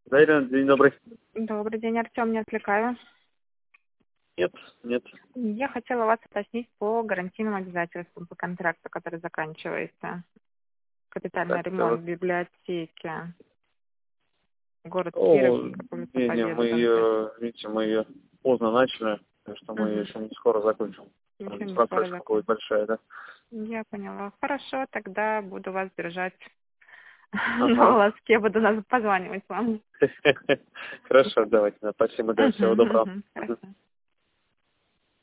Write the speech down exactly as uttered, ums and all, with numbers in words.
Да, Ирина, день добрый. Добрый день, Артем, не отвлекаю. Нет, нет. Я хотела вас уточнить по гарантийным обязательствам по контракту, который заканчивается. Капитальный Так, это вот... ремонт библиотеки. Город Киров, О, улица не, не, Победы, мы дом пять. ее, видите, мы ее поздно начали, так что мы ее Угу. еще не скоро закончим. Еще Там не скоро просрочка будет закон. большая, да? Я поняла. Хорошо, тогда буду вас держать на Ага. волоске, буду нас позванивать вам. Хорошо, давайте, да, спасибо, да, всего Угу, доброго. угу. Хорошо.